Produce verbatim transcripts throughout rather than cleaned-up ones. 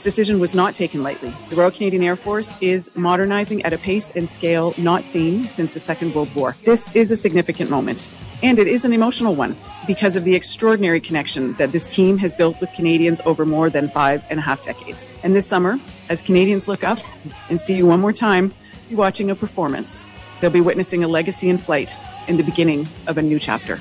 decision was not taken lightly. The Royal Canadian Air Force is modernizing at a pace and scale not seen since the Second World War. This is a significant moment, and it is an emotional one because of the extraordinary connection that this team has built with Canadians over more than five and a half decades. And this summer, as Canadians look up and see you one more time, you're watching a performance. They'll be witnessing a legacy in flight and the beginning of a new chapter.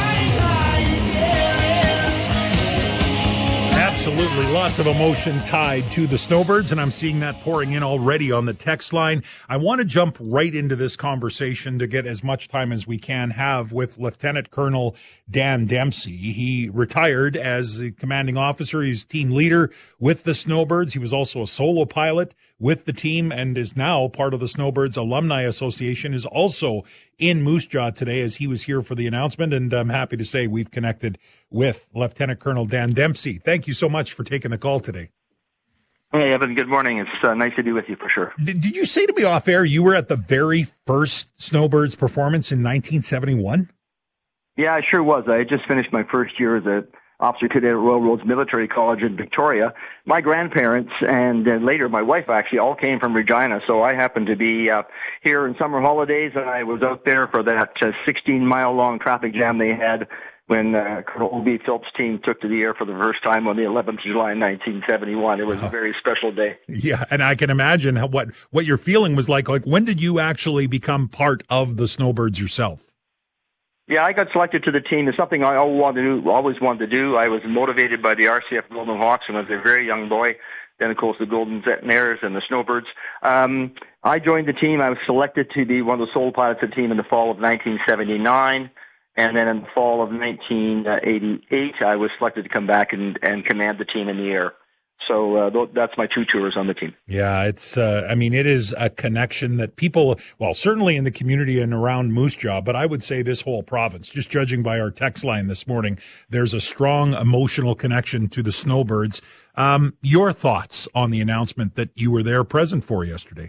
Absolutely. Lots of emotion tied to the Snowbirds, and I'm seeing that pouring in already on the text line. I want to jump right into this conversation to get as much time as we can have with Lieutenant Colonel Dan Dempsey. He retired as the commanding officer. He's team leader with the Snowbirds. He was also a solo pilot with the team and is now part of the Snowbirds Alumni Association, is also in Moose Jaw today as he was here for the announcement. And I'm happy to say we've connected with Lieutenant Colonel Dan Dempsey. Thank you so much for taking the call today. Hey, Evan, good morning. It's uh, nice to be with you for sure. Did, did you say to me off air you were at the very first Snowbirds performance in nineteen seventy-one? Yeah, I sure was. I had just finished my first year as a officer cadet at Royal Roads Military College in Victoria. My grandparents and uh, later my wife actually all came from Regina, so I happened to be uh, here in summer holidays, and I was out there for that uh, sixteen-mile-long traffic jam they had when uh, Colonel O B. Phillips' team took to the air for the first time on the eleventh of July, nineteen seventy-one. It was oh. a very special day. Yeah, and I can imagine how, what what your feeling was like. Like, when did you actually become part of the Snowbirds yourself? Yeah, I got selected to the team. It's something I always wanted to do. Always wanted to do. I was motivated by the R C F Golden Hawks when I was a very young boy. Then, of course, the Golden Zetnaires and the Snowbirds. Um, I joined the team. I was selected to be one of the sole pilots of the team in the fall of nineteen seventy-nine. And then in the fall of nineteen eighty-eight, I was selected to come back and, and command the team in the air. So uh, that's my two tours on the team. Yeah, it's, uh, I mean, it is a connection that people, well, certainly in the community and around Moose Jaw, but I would say this whole province, just judging by our text line this morning, there's a strong emotional connection to the Snowbirds. Um, your thoughts on the announcement that you were there present for yesterday?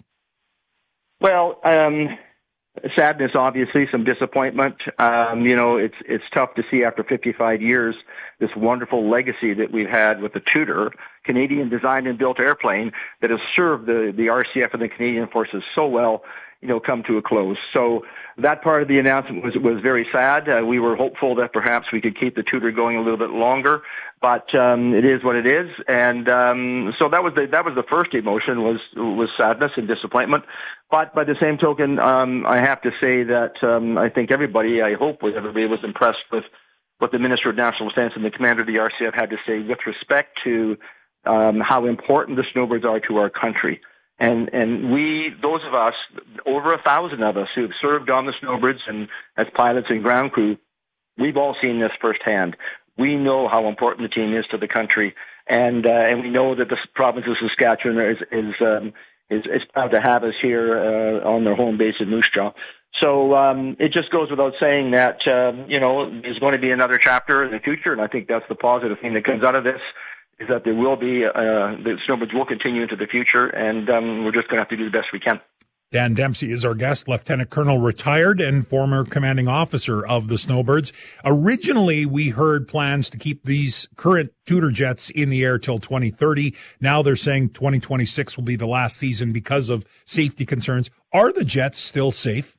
Well, um, sadness, obviously, some disappointment. Um, you know, it's it's tough to see after fifty-five years this wonderful legacy that we've had with the Tudor, Canadian designed and built airplane that has served the, the R C F and the Canadian forces so well, you know, come to a close. So that part of the announcement was was very sad. Uh, we were hopeful that perhaps we could keep the Tudor going a little bit longer, but um, it is what it is. And um, so that was the that was the first emotion was was sadness and disappointment. But by the same token, um, I have to say that um, I think everybody, I hope everybody was impressed with what the Minister of National Defence and the commander of the R C F had to say with respect to um, how important the Snowbirds are to our country. And and we, those of us, over a thousand of us who have served on the Snowbirds and as pilots and ground crew, we've all seen this firsthand. We know how important the team is to the country, and uh, and we know that the province of Saskatchewan is is um, is, is proud to have us here uh, on their home base in Moose Jaw. So um, it just goes without saying that um, you know there's going to be another chapter in the future, and I think that's the positive thing that comes out of this. Is that there will be, uh, the Snowbirds will continue into the future, and um, we're just going to have to do the best we can. Dan Dempsey is our guest, Lieutenant Colonel, retired and former commanding officer of the Snowbirds. Originally, we heard plans to keep these current Tudor jets in the air till twenty thirty. Now they're saying twenty twenty-six will be the last season because of safety concerns. Are the jets still safe?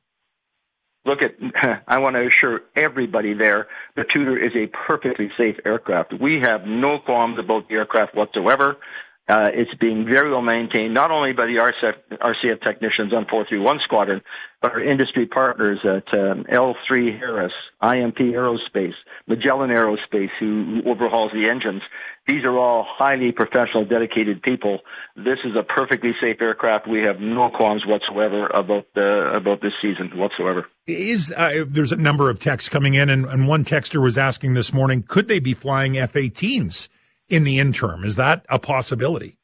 Look, at, I want to assure everybody there the Tudor is a perfectly safe aircraft. We have no qualms about the aircraft whatsoever. Uh, it's being very well maintained, not only by the R C F, R C F technicians on four three one Squadron, but our industry partners at um, L three Harris, I M P Aerospace, Magellan Aerospace, who overhauls the engines. These are all highly professional, dedicated people. This is a perfectly safe aircraft. We have no qualms whatsoever about the about this season whatsoever. Is uh, there's a number of texts coming in, and, and one texter was asking this morning, could they be flying F eighteens in the interim? Is that a possibility?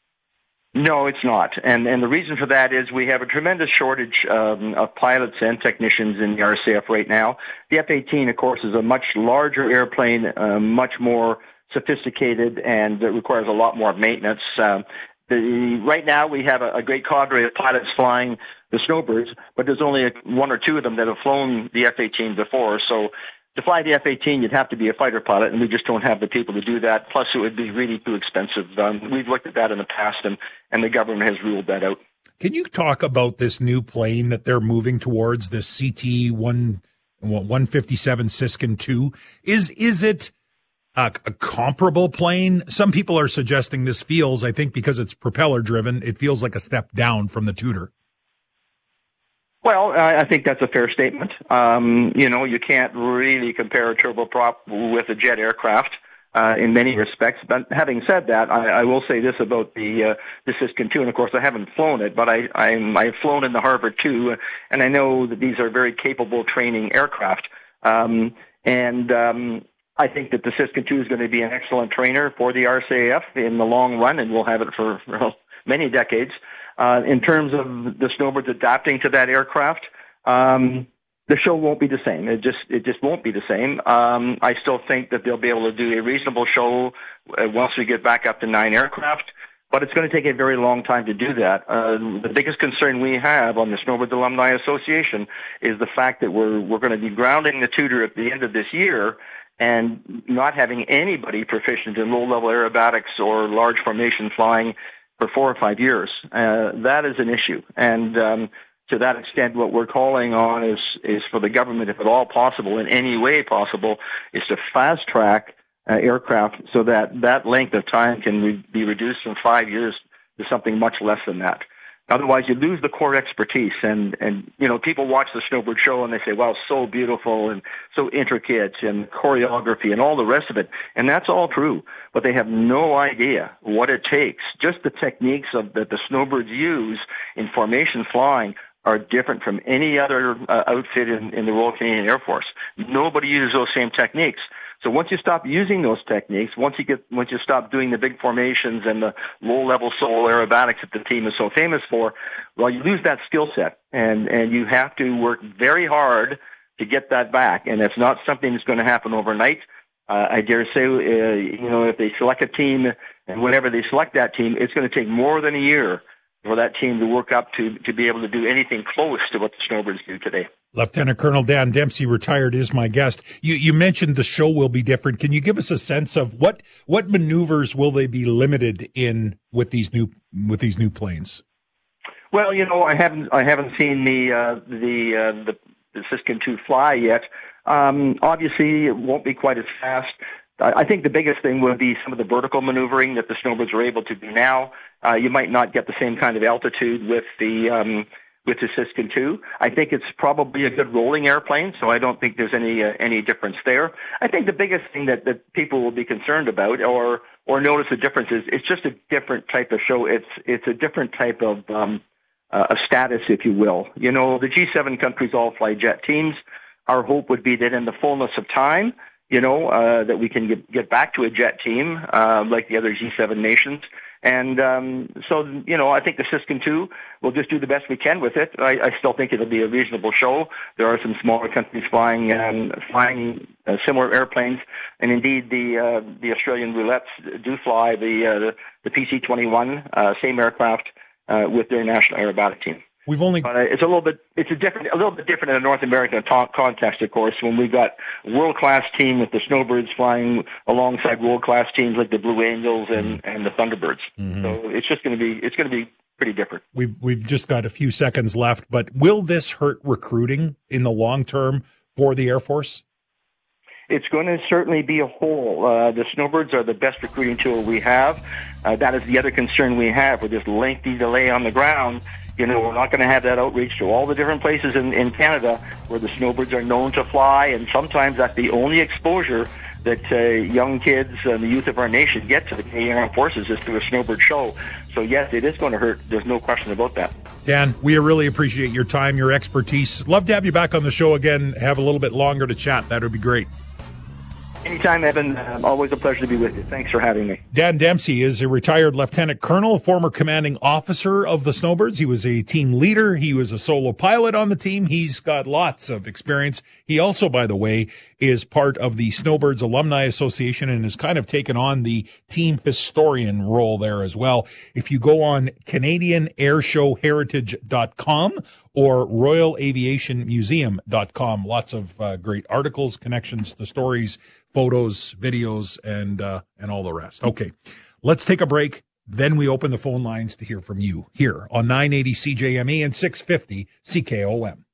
No, it's not. And and the reason for that is we have a tremendous shortage um, of pilots and technicians in the R C F right now. The F eighteen, of course, is a much larger airplane, uh, much more sophisticated, and it requires a lot more maintenance. Um, the, right now, we have a, a great cadre of pilots flying the Snowbirds, but there's only a, one or two of them that have flown the F eighteen before. So to fly the F eighteen, you'd have to be a fighter pilot, and we just don't have the people to do that. Plus, it would be really too expensive. Um, we've looked at that in the past, and, and the government has ruled that out. Can you talk about this new plane that they're moving towards, this C T one fifty-seven Siskin two? Is is it a, a comparable plane? Some people are suggesting this feels, I think because it's propeller driven, it feels like a step down from the Tudor. Well, I think that's a fair statement. Um, you know, you can't really compare a turboprop with a jet aircraft uh, in many respects. But having said that, I, I will say this about the uh, the Siskin two, and of course I haven't flown it, but I, I'm, I've flown in the Harvard two, and I know that these are very capable training aircraft. Um, and um, I think that the Siskin two is going to be an excellent trainer for the R C A F in the long run, and we'll have it for well, many decades. Uh, in terms of the snowbirds adapting to that aircraft, um, the show won't be the same. It just it just won't be the same. Um, I still think that they'll be able to do a reasonable show uh, once we get back up to nine aircraft, but it's going to take a very long time to do that. Uh, the biggest concern we have on the Snowbirds Alumni Association is the fact that we're we're going to be grounding the Tudor at the end of this year and not having anybody proficient in low-level aerobatics or large formation flying for four or five years. Uh, that is an issue. And um, to that extent, what we're calling on is, is for the government, if at all possible, in any way possible, is to fast-track uh, aircraft so that that length of time can re- be reduced from five years to something much less than that. Otherwise, you lose the core expertise. And, and you know, people watch the Snowbird show and they say, wow, so beautiful and so intricate and choreography and all the rest of it. And that's all true. But they have no idea what it takes. Just the techniques of, that the Snowbirds use in formation flying are different from any other uh, outfit in, in the Royal Canadian Air Force. Nobody uses those same techniques. So once you stop using those techniques, once you get, once you stop doing the big formations and the low-level solo aerobatics that the team is so famous for, well, you lose that skill set, and and you have to work very hard to get that back. And it's not something that's going to happen overnight. Uh, I dare say, uh, you know, if they select a team, and whenever they select that team, it's going to take more than a year for that team to work up to to be able to do anything close to what the Snowbirds do today. Lieutenant Colonel Dan Dempsey, retired, is my guest. You you mentioned the show will be different. Can you give us a sense of what what maneuvers will they be limited in with these new with these new planes? Well, you know, I haven't I haven't seen the uh, the, uh, the the Siskin two fly yet. Um, obviously, it won't be quite as fast. I think the biggest thing would be some of the vertical maneuvering that the Snowbirds are able to do now. Uh, you might not get the same kind of altitude with the um, with the Siskin two. I think it's probably a good rolling airplane, so I don't think there's any uh, any difference there. I think the biggest thing that, that people will be concerned about or or notice a difference is it's just a different type of show. It's it's a different type of um, uh, a status, if you will. You know, the G seven countries all fly jet teams. Our hope would be that in the fullness of time, you know, uh, that we can get, get back to a jet team uh, like the other G seven nations. And um, so, you know, I think the Siskin two, we'll just do the best we can with it. I, I still think it'll be a reasonable show. There are some smaller countries flying um, flying uh, similar airplanes. And indeed, the uh, the Australian Roulettes do fly the uh, the, the P C twenty-one, uh, same aircraft uh, with their national aerobatic team. We've only, but uh, it's a little bit, it's a different, a little bit different in a North American ta- context, of course, when we've got world-class team with the Snowbirds flying alongside world-class teams like the Blue Angels and, mm-hmm. and the Thunderbirds. Mm-hmm. So it's just going to be, it's going to be pretty different. We've, we've just got a few seconds left, but will this hurt recruiting in the long term for the Air Force? It's going to certainly be a hole. Uh, the Snowbirds are the best recruiting tool we have. Uh, that is the other concern we have with this lengthy delay on the ground. You know, we're not going to have that outreach to all the different places in, in Canada where the Snowbirds are known to fly, and sometimes that's the only exposure that uh, young kids and the youth of our nation get to the Canadian Armed Forces is through a Snowbird show. So, yes, it is going to hurt. There's no question about that. Dan, we really appreciate your time, your expertise. Love to have you back on the show again, have a little bit longer to chat. That would be great. Anytime, Evan. Uh, always a pleasure to be with you. Thanks for having me. Dan Dempsey is a retired lieutenant colonel, former commanding officer of the Snowbirds. He was a team leader. He was a solo pilot on the team. He's got lots of experience. He also, by the way, is part of the Snowbirds Alumni Association and has kind of taken on the team historian role there as well. If you go on Canadian Air Show Heritage dot com or Royal Aviation Museum dot com, lots of uh, great articles, connections, the stories, photos, videos, and uh, and all the rest. Okay, let's take a break. Then we open the phone lines to hear from you here on nine eighty C J M E and six fifty C K O M.